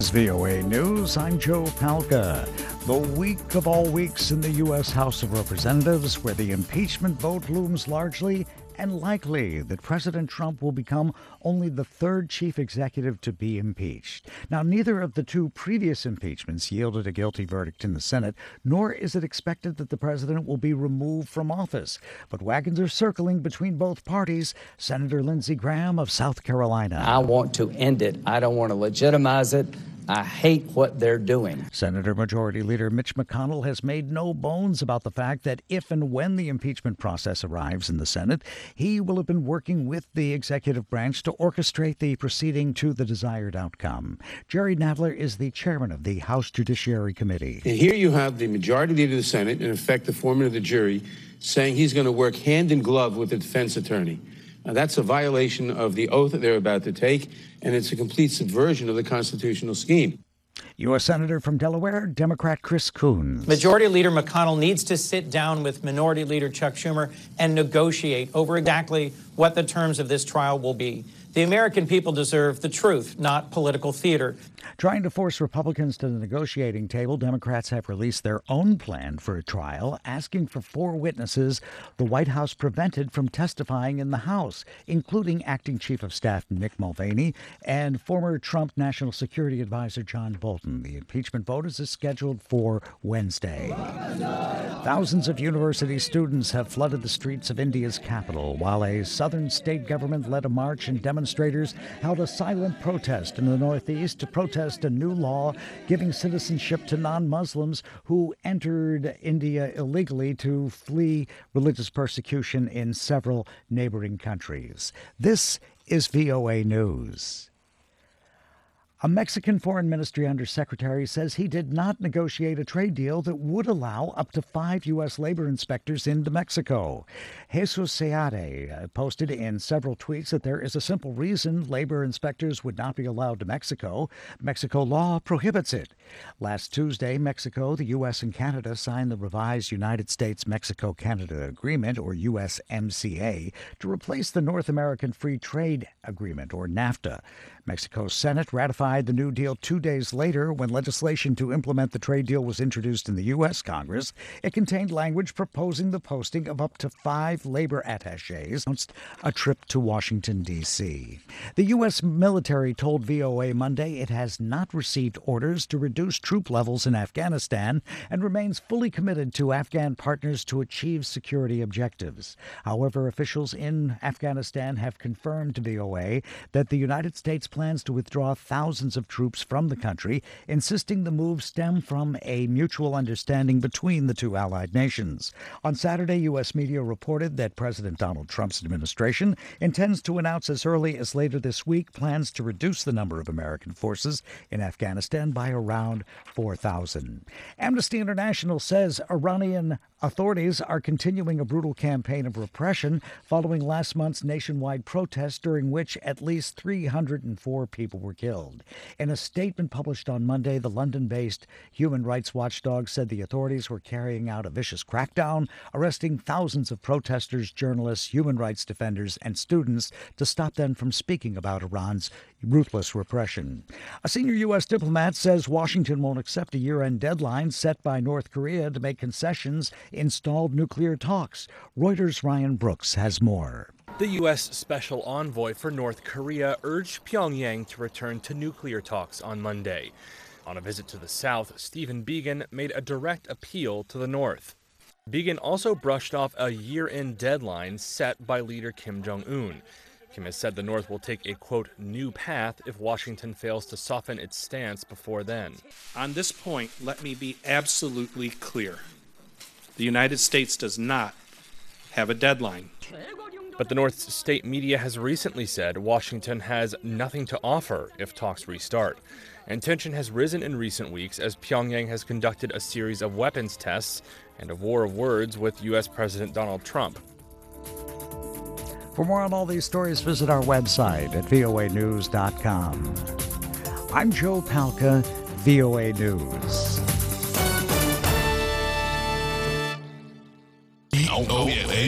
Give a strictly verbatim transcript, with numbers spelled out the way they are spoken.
V O A News, I'm Joe Palca. The week of all weeks in the U S House of Representatives, where the impeachment vote looms largely and likely that President Trump will become only the third chief executive to be impeached. Now, neither of the two previous impeachments yielded a guilty verdict in the Senate, nor is it expected that the president will be removed from office. But wagons are circling between both parties. Senator Lindsey Graham of South Carolina. I want to end it. I don't want to legitimize it. I hate what they're doing. Senator Majority Leader Mitch McConnell has made no bones about the fact that if and when the impeachment process arrives in the Senate, he will have been working with the executive branch to orchestrate the proceeding to the desired outcome. Jerry Nadler is the chairman of the House Judiciary Committee. And here you have the Majority Leader of the Senate, in effect the foreman of the jury, saying he's going to work hand in glove with the defense attorney. Now, that's a violation of the oath that they're about to take, and it's a complete subversion of the constitutional scheme. U S Senator from Delaware, Democrat Chris Coons. Majority Leader McConnell needs to sit down with Minority Leader Chuck Schumer and negotiate over exactly what the terms of this trial will be. The American people deserve the truth, not political theater. Trying to force Republicans to the negotiating table, Democrats have released their own plan for a trial, asking for four witnesses the White House prevented from testifying in the House, including Acting Chief of Staff Mick Mulvaney and former Trump National Security Advisor John Bolton. The impeachment vote is scheduled for Wednesday. Thousands of university students have flooded the streets of India's capital, while a southern state government led a march and demonstrators held a silent protest in the Northeast to protest a new law giving citizenship to non-Muslims who entered India illegally to flee religious persecution in several neighboring countries. This is V O A News. A Mexican Foreign Ministry undersecretary says he did not negotiate a trade deal that would allow up to five U S labor inspectors into Mexico. Jesus Seade posted in several tweets that there is a simple reason labor inspectors would not be allowed to Mexico. Mexico law prohibits it. Last Tuesday, Mexico, the U S, and Canada signed the revised United States-Mexico-Canada Agreement, or U S M C A, to replace the North American Free Trade Agreement, or NAFTA. Mexico's Senate ratified the new deal two days later when legislation to implement the trade deal was introduced in the U S. Congress. It contained language proposing the posting of up to five labor attachés, announced a trip to Washington, D C. The U S military told V O A Monday it has not received orders to reduce troop levels in Afghanistan and remains fully committed to Afghan partners to achieve security objectives. However, officials in Afghanistan have confirmed to V O A that the United States plans to withdraw thousands of troops from the country, insisting the move stem from a mutual understanding between the two allied nations. On Saturday, U S media reported that President Donald Trump's administration intends to announce as early as later this week plans to reduce the number of American forces in Afghanistan by around four thousand. Amnesty International says Iranian authorities are continuing a brutal campaign of repression following last month's nationwide protests during which at least three hundred four people were killed. In a statement published on Monday, the London-based human rights watchdog said the authorities were carrying out a vicious crackdown, arresting thousands of protesters, journalists, human rights defenders, and students to stop them from speaking about Iran's ruthless repression. A senior U S diplomat says Washington won't accept a year-end deadline set by North Korea to make concessions in stalled nuclear talks. Reuters' Ryan Brooks has more. The U S Special Envoy for North Korea urged Pyongyang to return to nuclear talks on Monday. On a visit to the South, Stephen Biegun made a direct appeal to the North. Biegun also brushed off a year-end deadline set by leader Kim Jong-un. Kim has said the North will take a, quote, new path if Washington fails to soften its stance before then. On this point, let me be absolutely clear. The United States does not have a deadline. But the North's state media has recently said Washington has nothing to offer if talks restart. And tension has risen in recent weeks as Pyongyang has conducted a series of weapons tests and a war of words with U S President Donald Trump. For more on all these stories, visit our website at V O A news dot com. I'm Joe Palca, V O A News. V O A